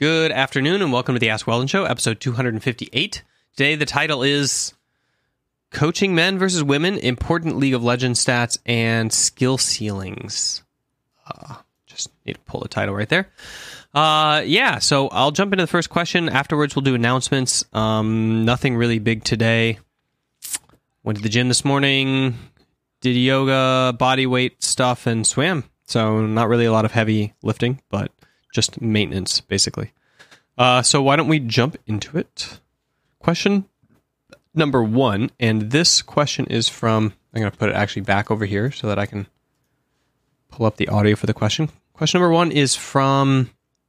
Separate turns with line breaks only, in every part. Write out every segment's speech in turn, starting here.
Good afternoon and welcome to the Ask Weldon Show, episode 258. Today the title is Coaching Men versus Women, Important League of Legends Stats, and Skill Ceilings. Just need to pull the title right there. So I'll jump into the first question. Afterwards, we'll do announcements. Nothing really big today. Went to the gym this morning, did yoga, body weight stuff, and swam. So not really a lot of heavy lifting, but just maintenance, basically. So why don't we jump into it? Question number 1, and this question is from, I'm going to put it actually back over here so that I can pull up the audio for the question. Question number 1 is from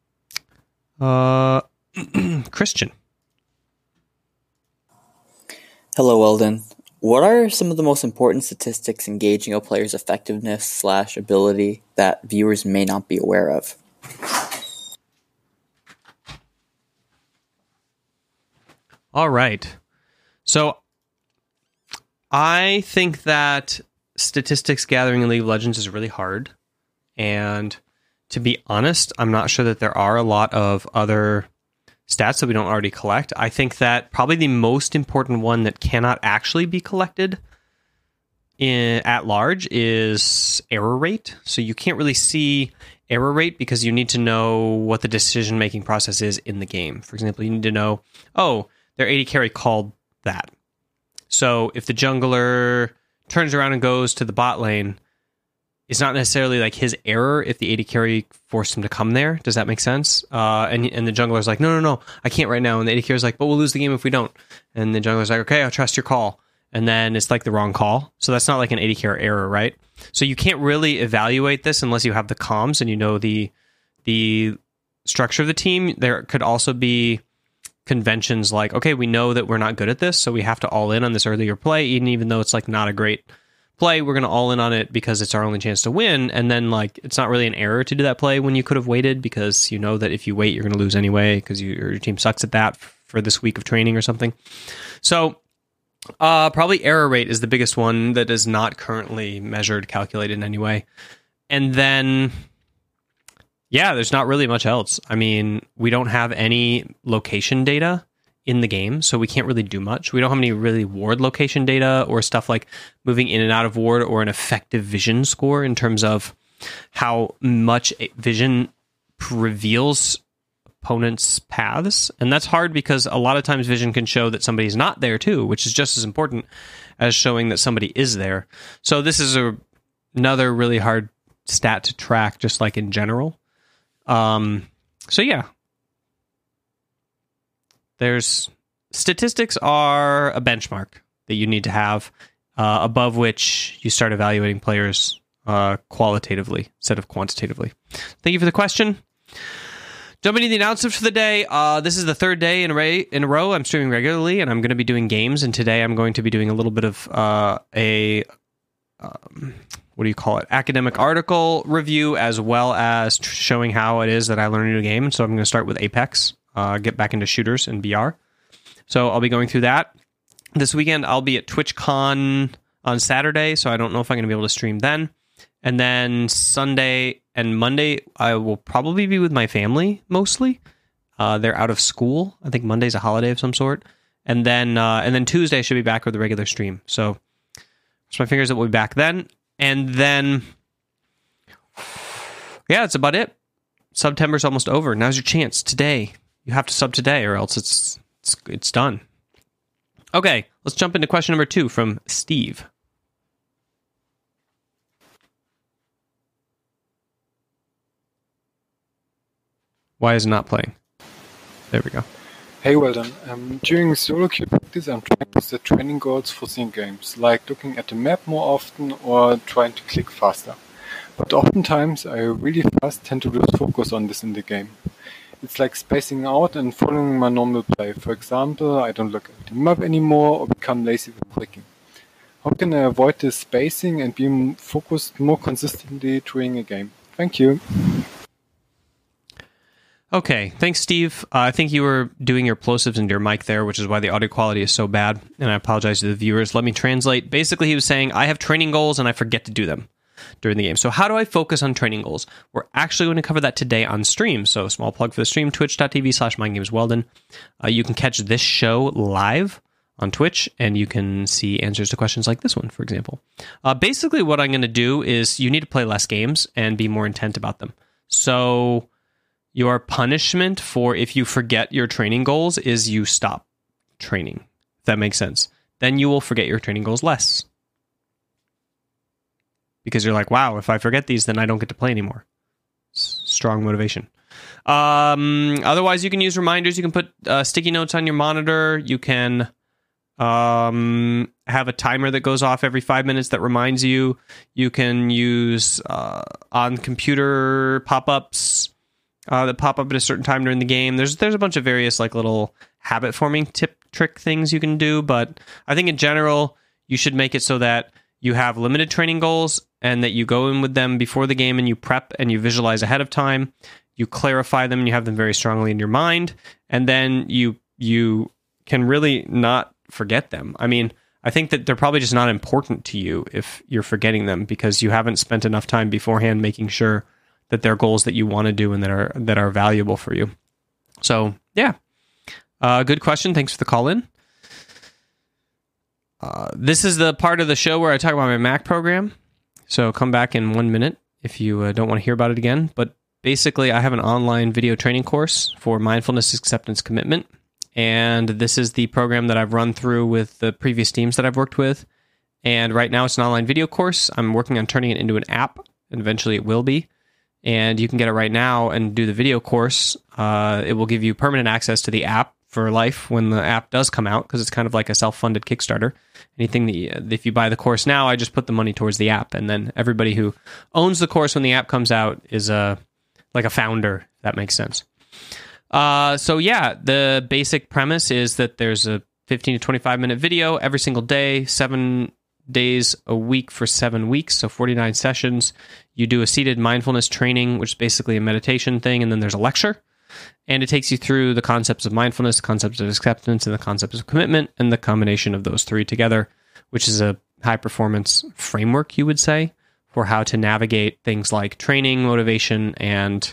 Christian.
Hello, Weldon. What are some of the most important statistics in gauging a player's effectiveness / ability that viewers may not be aware of?
All right. So I think that statistics gathering in League of Legends is really hard. And to be honest, I'm not sure that there are a lot of other stats that we don't already collect. I think that probably the most important one that cannot actually be collected at large is error rate. So you can't really see error rate because you need to know what the decision-making process is in the game. For example, you need to know, their AD carry called that. So if the jungler turns around and goes to the bot lane, it's not necessarily like his error if the AD carry forced him to come there. Does that make sense? And the jungler's like, no, I can't right now. And the AD carry's like, but we'll lose the game if we don't. And the jungler's like, okay, I'll trust your call. And then it's like the wrong call. So that's not like an AD carry error, right? So you can't really evaluate this unless you have the comms and you know the structure of the team. There could also be conventions like, okay, we know that we're not good at this, so we have to all in on this earlier play, even though it's like not a great play, we're going to all in on it because it's our only chance to win. And then like it's not really an error to do that play when you could have waited, because you know that if you wait, you're going to lose anyway because your team sucks at that for this week of training or something. So probably error rate is the biggest one that is not currently measured, calculated in any way. And then there's not really much else. I mean, we don't have any location data in the game, so we can't really do much. We don't have any really ward location data or stuff like moving in and out of ward or an effective vision score in terms of how much vision reveals opponents' paths. And that's hard because a lot of times vision can show that somebody's not there too, which is just as important as showing that somebody is there. So this is another really hard stat to track, just like in general. There's statistics are a benchmark that you need to have, above which you start evaluating players qualitatively instead of quantitatively. Thank you for the question. Jumping into the announcements for the day. This is the third day in a row I'm streaming regularly, and I'm going to be doing games. And today I'm going to be doing a little bit of academic article review, as well as showing how it is that I learn a new game. So I'm going to start with Apex, get back into shooters and BR. So I'll be going through that. This weekend, I'll be at TwitchCon on Saturday, so I don't know if I'm going to be able to stream then. And then Sunday and Monday, I will probably be with my family, mostly. They're out of school. I think Monday's a holiday of some sort. And then Tuesday, I should be back with the regular stream. So cross my fingers that we'll be back then. And then, that's about it. September's almost over. Now's your chance. Today. You have to sub today, or else it's done. Okay, let's jump into question number 2 from Steve. Why is it not playing? There we go.
Hey Weldon, during solo queue practice I'm trying to set training goals for scene games, like looking at the map more often or trying to click faster. But oftentimes I really fast tend to lose focus on this in the game. It's like spacing out and following my normal play. For example, I don't look at the map anymore or become lazy with clicking. How can I avoid this spacing and be focused more consistently during a game? Thank you.
Okay, thanks, Steve. I think you were doing your plosives into your mic there, which is why the audio quality is so bad, and I apologize to the viewers. Let me translate. Basically, he was saying, I have training goals and I forget to do them. during the game. So how do I focus on training goals? We're actually going to cover that today on stream. So small plug for the stream, twitch.tv/mindgamesweldon. You can catch this show live on Twitch, and you can see answers to questions like this one, for example. Basically, what I'm going to do is you need to play less games and be more intent about them. So your punishment for if you forget your training goals is you stop training, if that makes sense. Then you will forget your training goals less. Because you're like, wow, if I forget these, then I don't get to play anymore. Strong motivation. Otherwise, you can use reminders. You can put sticky notes on your monitor. You can have a timer that goes off every 5 minutes that reminds you. You can use on computer pop-ups that pop up at a certain time during the game. There's a bunch of various like little habit forming trick things you can do, but I think in general you should make it so that you have limited training goals and that you go in with them before the game and you prep and you visualize ahead of time. You clarify them and you have them very strongly in your mind, and then you can really not forget them. I mean, I think that they're probably just not important to you if you're forgetting them because you haven't spent enough time beforehand making sure that they're goals that you want to do and that are valuable for you. So, yeah. Good question. Thanks for the call in. This is the part of the show where I talk about my Mac program. So come back in 1 minute if you don't want to hear about it again. But basically, I have an online video training course for mindfulness, acceptance, commitment. And this is the program that I've run through with the previous teams that I've worked with. And right now it's an online video course. I'm working on turning it into an app, and eventually it will be. And you can get it right now and do the video course. It will give you permanent access to the app for life when the app does come out, because it's kind of like a self-funded Kickstarter. Anything that if you buy the course now, I just put the money towards the app, and then everybody who owns the course when the app comes out is like a founder, if that makes sense. So yeah, the basic premise is that there's a 15 to 25 minute video every single day, 7 days a week for 7 weeks, so 49 sessions. You do a seated mindfulness training, which is basically a meditation thing, and then there's a lecture. And it takes you through the concepts of mindfulness, the concepts of acceptance, and the concepts of commitment, and the combination of those three together, which is a high-performance framework, you would say, for how to navigate things like training, motivation, and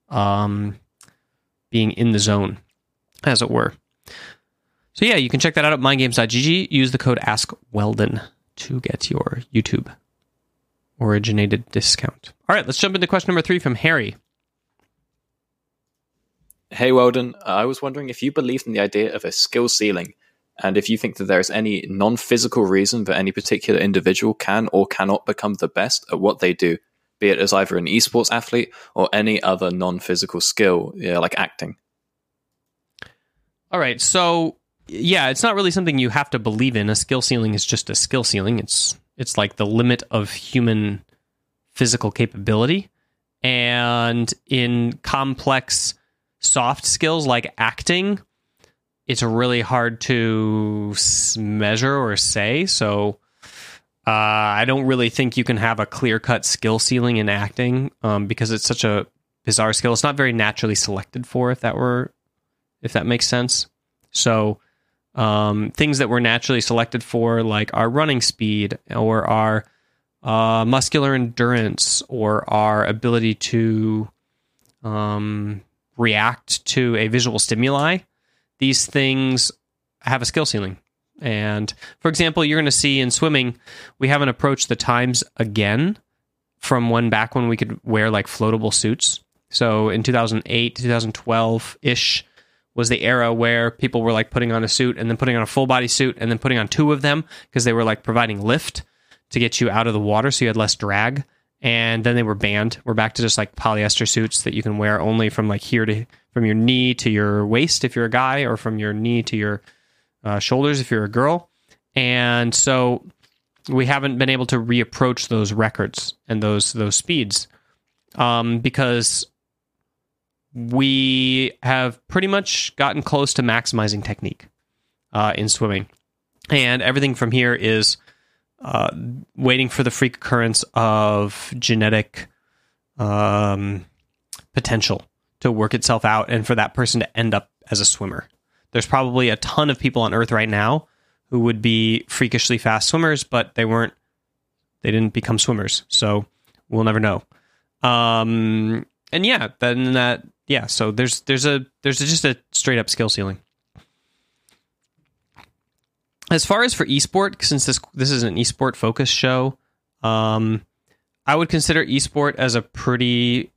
being in the zone, as it were. So yeah, you can check that out at mindgames.gg. Use the code AskWeldon to get your YouTube originated discount. All right, let's jump into question number 3 from Harry.
Hey, Weldon. I was wondering if you believed in the idea of a skill ceiling, and if you think that there is any non-physical reason that any particular individual can or cannot become the best at what they do, be it as either an esports athlete or any other non-physical skill, like acting.
All right, so yeah, it's not really something you have to believe in. A skill ceiling is just a skill ceiling. It's like the limit of human physical capability. And in complex soft skills like acting, it's really hard to measure or say. So I don't really think you can have a clear-cut skill ceiling in acting because it's such a bizarre skill. It's not very naturally selected for, if that makes sense. So things that we're naturally selected for, like our running speed or our muscular endurance or our ability to react to a visual stimuli, these things have a skill ceiling. And for example, you're going to see in swimming, we haven't approached the times again from back when we could wear like floatable suits. So in 2008, 2012-ish was the era where people were like putting on a suit and then putting on a full body suit and then putting on 2 of them because they were like providing lift to get you out of the water so you had less drag. And then they were banned. We're back to just like polyester suits that you can wear only from like from your knee to your waist if you're a guy, or from your knee to your shoulders if you're a girl. And so we haven't been able to reapproach those records and those speeds because we have pretty much gotten close to maximizing technique in swimming. And everything from here is waiting for the freak occurrence of genetic potential to work itself out and for that person to end up as a swimmer. There's probably a ton of people on Earth right now who would be freakishly fast swimmers, but they didn't become swimmers. So We'll never know. And yeah, then that, yeah. So there's just a straight up skill ceiling. As far as for esport, since this is an esport focused show, I would consider esport as a pretty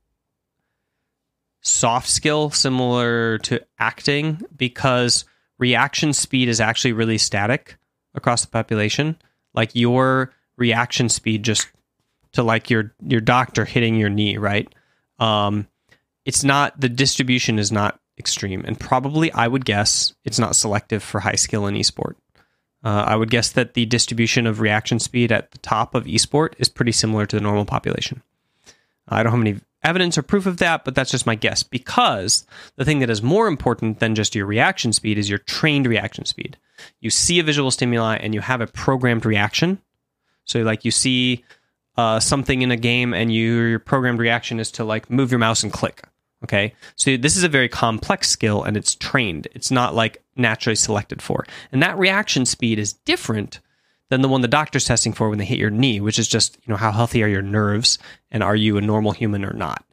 soft skill, similar to acting, because reaction speed is actually really static across the population. Like your reaction speed just to like your doctor hitting your knee, right? It's not, the distribution is not extreme, and probably I would guess it's not selective for high skill in esport. I would guess that the distribution of reaction speed at the top of esport is pretty similar to the normal population. I don't have any evidence or proof of that, but that's just my guess, because the thing that is more important than just your reaction speed is your trained reaction speed. You see a visual stimuli and you have a programmed reaction. So like you see something in a game and your programmed reaction is to like move your mouse and click. Okay, so this is a very complex skill and it's trained. It's not like naturally selected for. And that reaction speed is different than the one the doctor's testing for when they hit your knee, which is just, you know, how healthy are your nerves and are you a normal human or not?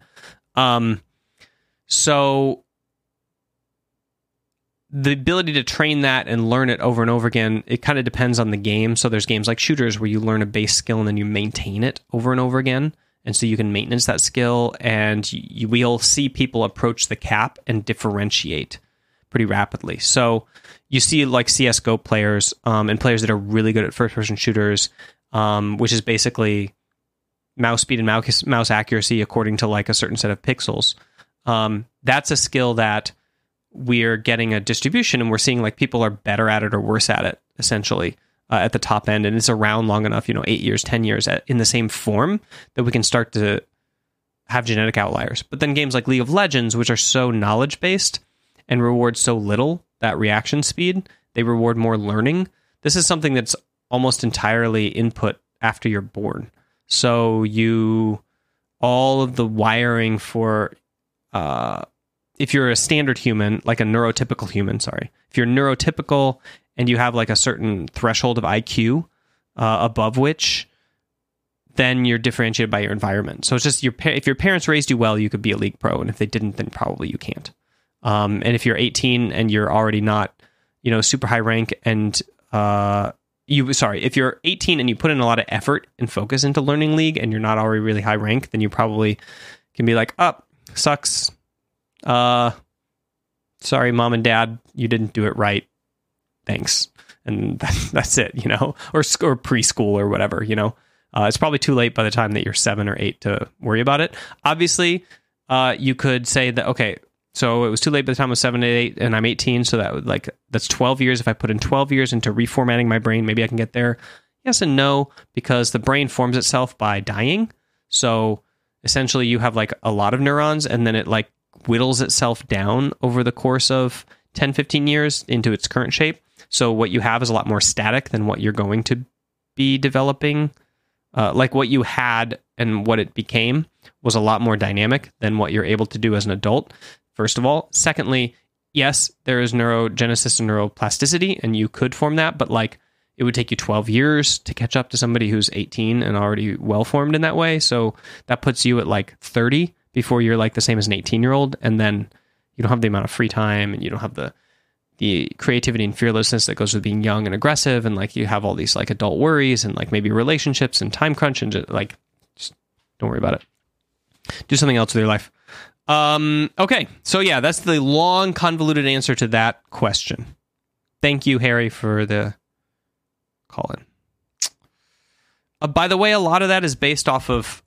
So the ability to train that and learn it over and over again, it kind of depends on the game. So there's games like shooters where you learn a base skill and then you maintain it over and over again. And so you can maintenance that skill, and we'll see people approach the cap and differentiate pretty rapidly. So you see like CSGO players and players that are really good at first-person shooters, which is basically mouse speed and mouse accuracy according to like a certain set of pixels. That's a skill that we're getting a distribution, and we're seeing like people are better at it or worse at it, essentially. At the top end, and it's around long enough, 8 years, 10 years in the same form that we can start to have genetic outliers. But then games like League of Legends, which are so knowledge-based and reward so little that reaction speed, they reward more learning. This is something that's almost entirely input after you're born. So all of the wiring for, if you're a standard human, like a neurotypical human, if you're neurotypical and you have like a certain threshold of IQ above which, then you're differentiated by your environment. So it's just if your parents raised you well, you could be a league pro, and if they didn't, then probably you can't. And if you're 18 and you're already not, super high rank, and if you're 18 and you put in a lot of effort and focus into learning league, and you're not already really high rank, then you probably can be like, sucks. Sorry, mom and dad, you didn't do it right. Thanks. And that's it, or preschool or whatever, It's probably too late by the time that you're 7 or 8 to worry about it. Obviously, you could say that, okay, so it was too late by the time I was 7 to 8 and I'm 18, so that's 12 years. If I put in 12 years into reformatting my brain, maybe I can get there. Yes and no, because the brain forms itself by dying. So essentially you have like a lot of neurons, and then it like whittles itself down over the course of 10, 15 years into its current shape. So what you have is a lot more static than what you're going to be developing. Like what you had and what it became was a lot more dynamic than what you're able to do as an adult, first of all. Secondly, yes, there is neurogenesis and neuroplasticity, and you could form that, but like it would take you 12 years to catch up to somebody who's 18 and already well-formed in that way. So that puts you at like 30 before you're like the same as an 18-year-old, and then you don't have the amount of free time, and you don't have the creativity and fearlessness that goes with being young and aggressive, and like you have all these like adult worries and like maybe relationships and time crunch, and just don't worry about it. Do something else with your life. Okay, so yeah, that's the long, convoluted answer to that question. Thank you, Harry, for the call-in. By the way, a lot of that is based off of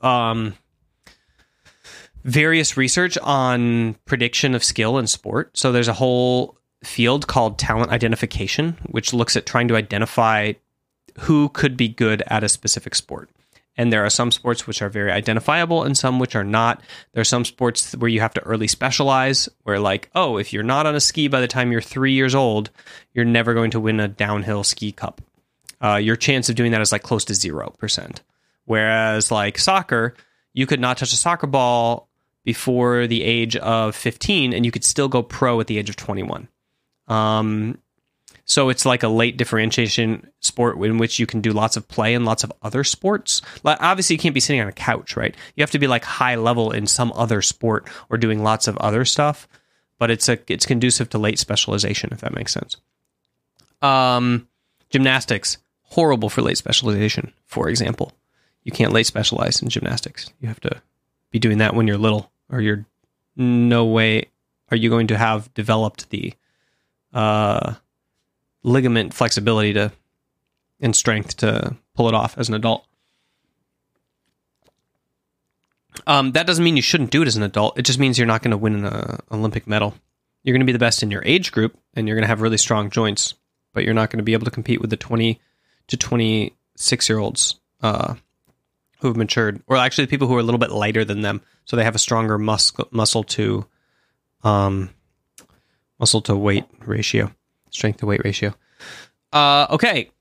various research on prediction of skill in sport. So there's a whole field called talent identification, which looks at trying to identify who could be good at a specific sport. And there are some sports which are very identifiable and some which are not. There are some sports where you have to early specialize, where like, if you're not on a ski by the time you're 3 years old, you're never going to win a downhill ski cup. Your chance of doing that is like close to 0%. Whereas like soccer, you could not touch a soccer ball before the age of 15 and you could still go pro at the age of 21. So it's like a late differentiation sport in which you can do lots of play and lots of other sports. Like, obviously, you can't be sitting on a couch, right? You have to be like high level in some other sport or doing lots of other stuff. But it's conducive to late specialization, if that makes sense. Gymnastics, horrible for late specialization, for example. You can't late specialize in gymnastics. You have to be doing that when you're little, or you're no way are you going to have developed the ligament flexibility and strength to pull it off as an adult. That doesn't mean you shouldn't do it as an adult. It just means you're not going to win an Olympic medal. You're going to be the best in your age group, and you're going to have really strong joints, but you're not going to be able to compete with the 20 to 26-year-olds who have matured, or actually the people who are a little bit lighter than them, so they have a stronger muscle to weight ratio, strength to weight ratio. Okay.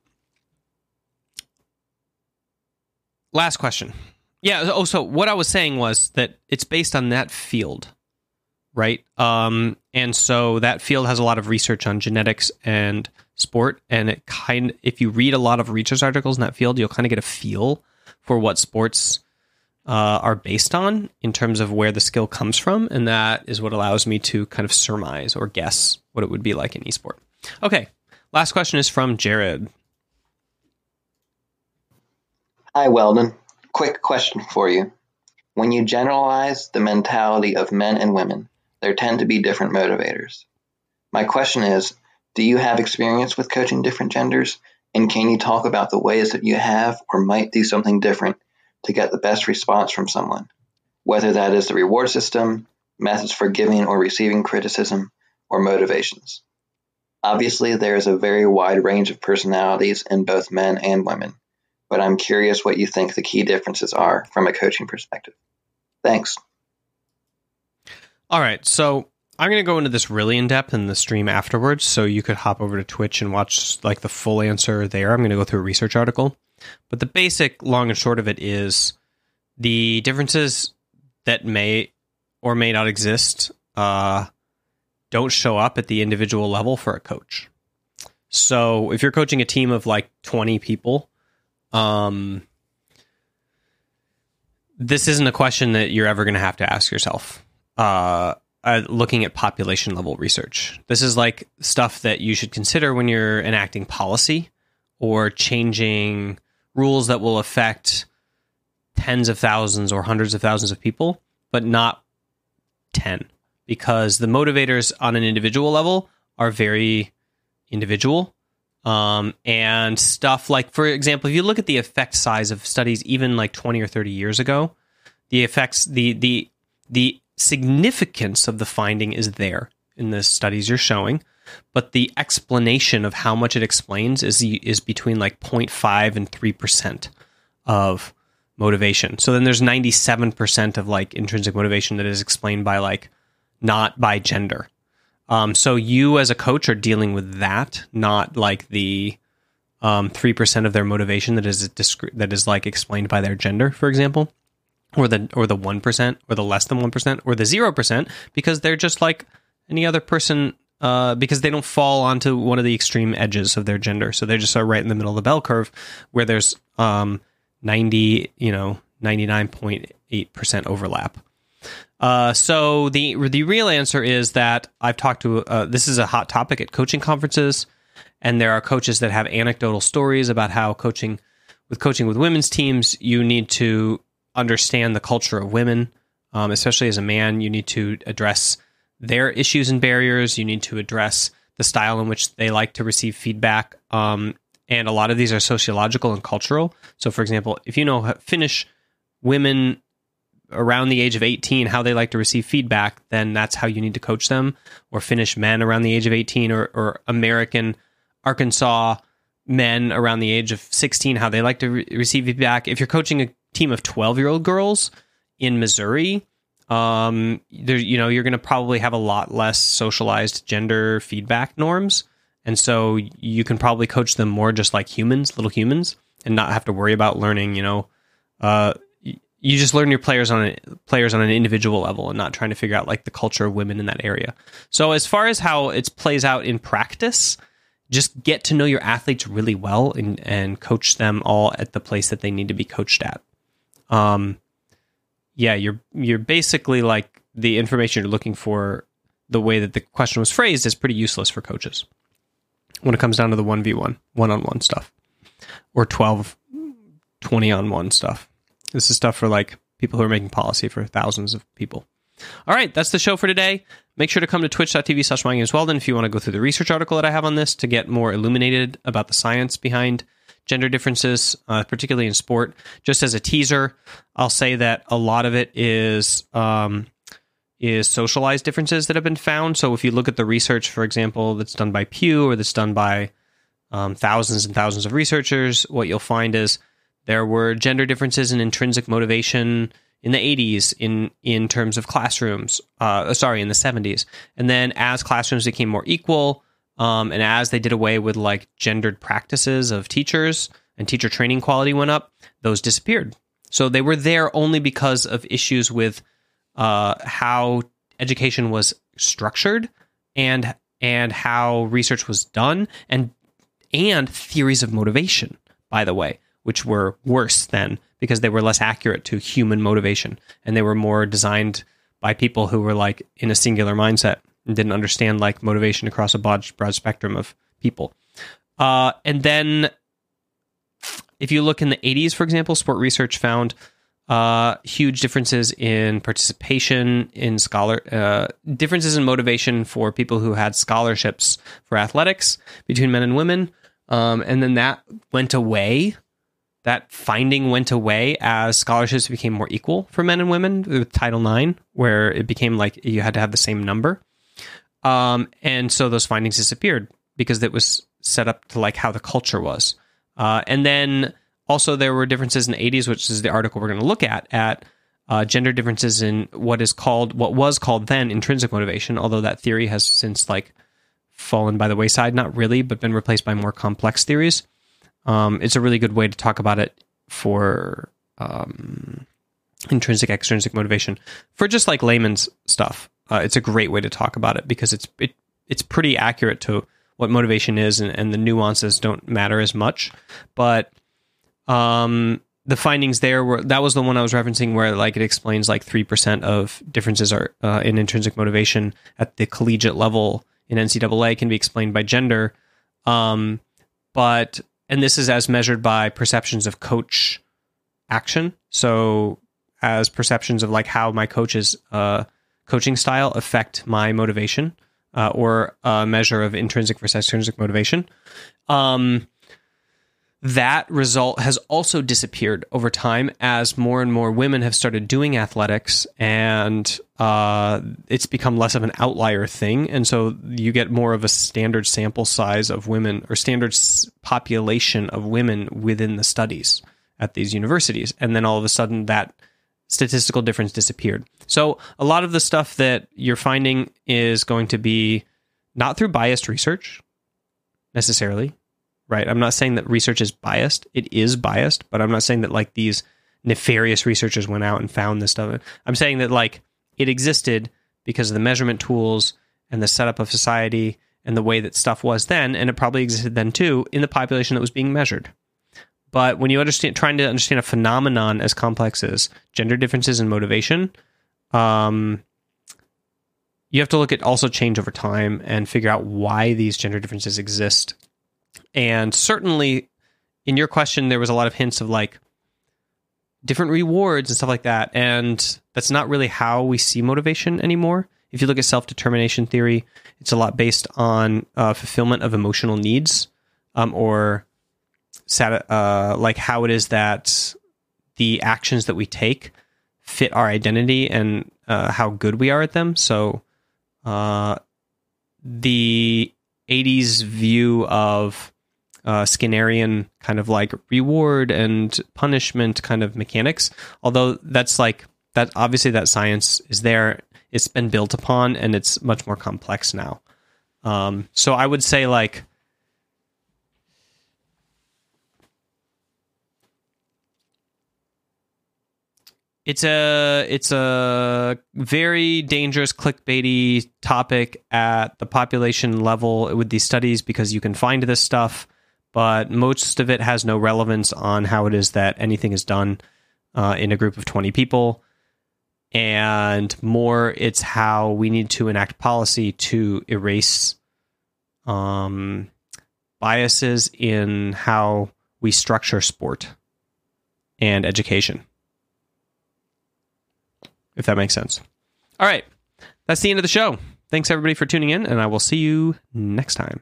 Last question. Yeah. Oh, so what I was saying was that it's based on that field, right? And so that field has a lot of research on genetics and sport, and if you read a lot of research articles in that field, you'll kind of get a feel for what sports are based on in terms of where the skill comes from, and that is what allows me to kind of surmise or guess what it would be like in esport. Okay, last question is from Jared.
Hi, Weldon. Quick question for you. When you generalize the mentality of men and women, there tend to be different motivators. My question is, do you have experience with coaching different genders? And can you talk about the ways that you have or might do something different to get the best response from someone? Whether that is the reward system, methods for giving or receiving criticism, or motivations. Obviously, there is a very wide range of personalities in both men and women, but I'm curious what you think the key differences are from a coaching perspective. Thanks.
All right, so I'm going to go into this really in depth in the stream afterwards, so you could hop over to Twitch and watch like the full answer there. I'm going to go through a research article, but the basic long and short of it is the differences that may or may not exist don't show up at the individual level for a coach. So if you're coaching a team of like 20 people, this isn't a question that you're ever going to have to ask yourself. Looking at population level research. This is like stuff that you should consider when you're enacting policy or changing rules that will affect tens of thousands or hundreds of thousands of people, but not 10, because the motivators on an individual level are very individual. And stuff like, for example, if you look at the effect size of studies, even like 20 or 30 years ago, the effects, the significance of the finding is there in the studies you're showing, but the explanation of how much it explains is between like 0.5 and 3% of motivation. So then there's 97% of like intrinsic motivation that is explained by like not by gender. So you as a coach are dealing with that, not like the 3% of their motivation that is like explained by their gender, for example. Or the 1%, or the less than 1%, or the 0%, because they're just like any other person, because they don't fall onto one of the extreme edges of their gender. So they just are right in the middle of the bell curve, where there's 99.8% overlap. So the real answer is that I've talked to. This is a hot topic at coaching conferences, and there are coaches that have anecdotal stories about how coaching with women's teams, you need to understand the culture of women, especially as a man. You need to address their issues and barriers. You need to address the style in which they like to receive feedback. And a lot of these are sociological and cultural. So, for example, if you know Finnish women around the age of 18, how they like to receive feedback, then that's how you need to coach them. Or Finnish men around the age of 18, or American Arkansas men around the age of 16, how they like to receive feedback. If you're coaching a team of 12-year-old girls in Missouri, you're going to probably have a lot less socialized gender feedback norms. And so you can probably coach them more just like humans, little humans, and not have to worry about learning, you just learn your players on an individual level and not trying to figure out like the culture of women in that area. So as far as how it plays out in practice, just get to know your athletes really well and coach them all at the place that they need to be coached at. You're basically like the information you're looking for. The way that the question was phrased is pretty useless for coaches when it comes down to the 1v1, one-on-one stuff, or 12, 20-on-1 stuff. This is stuff for like people who are making policy for thousands of people. All right, that's the show for today. Make sure to come to twitch.tv/MyGamesWeldon if you want to go through the research article that I have on this to get more illuminated about the science behind gender differences, particularly in sport. Just as a teaser, I'll say that a lot of it is socialized differences that have been found. So if you look at the research, for example, that's done by Pew or that's done by thousands and thousands of researchers, what you'll find is there were gender differences in intrinsic motivation in the 80s in terms of classrooms, in the 70s. And then as classrooms became more equal, and as they did away with like gendered practices of teachers and teacher training quality went up, those disappeared. So they were there only because of issues with how education was structured and how research was done and theories of motivation, by the way, which were worse then because they were less accurate to human motivation and they were more designed by people who were like in a singular mindset and didn't understand like motivation across a broad spectrum of people. And then if you look in the 80s, for example, sport research found huge differences in participation in differences in motivation for people who had scholarships for athletics between men and women. And then that went away. That finding went away as scholarships became more equal for men and women with Title IX, where it became like you had to have the same number. And so those findings disappeared because it was set up to like how the culture was. And then also there were differences in the 80s, which is the article we're going to look at gender differences in what was called then intrinsic motivation, although that theory has since like fallen by the wayside, not really, but been replaced by more complex theories. It's a really good way to talk about it for intrinsic, extrinsic motivation. For just like layman's stuff, it's a great way to talk about it because it's pretty accurate to what motivation is, and the nuances don't matter as much. But the findings there that was the one I was referencing where like it explains like 3% of differences are in intrinsic motivation at the collegiate level in NCAA can be explained by gender. And this is as measured by perceptions of coach action. So as perceptions of like how my coach's coaching style affect my motivation, or a measure of intrinsic versus extrinsic motivation. That result has also disappeared over time as more and more women have started doing athletics, and it's become less of an outlier thing. And so you get more of a standard sample size of women or standard population of women within the studies at these universities. And then all of a sudden that statistical difference disappeared. So a lot of the stuff that you're finding is going to be not through biased research necessarily. Right. I'm not saying that research is biased. It is biased, but I'm not saying that like these nefarious researchers went out and found this stuff. I'm saying that like it existed because of the measurement tools and the setup of society and the way that stuff was then, and it probably existed then too in the population that was being measured. But when you trying to understand a phenomenon as complex as gender differences in motivation, you have to look at also change over time and figure out why these gender differences exist. And certainly in your question, there was a lot of hints of like different rewards and stuff like that. And that's not really how we see motivation anymore. If you look at self-determination theory, it's a lot based on fulfillment of emotional needs, or like how it is that the actions that we take fit our identity and how good we are at them. So the 80s view of Skinnerian kind of like reward and punishment kind of mechanics, although that's like that obviously that science is there, it's been built upon and it's much more complex now. So I would say like It's a very dangerous clickbaity topic at the population level with these studies because you can find this stuff, but most of it has no relevance on how it is that anything is done in a group of 20 people. And more, it's how we need to enact policy to erase biases in how we structure sport and education. If that makes sense. All right. That's the end of the show. Thanks, everybody, for tuning in, and I will see you next time.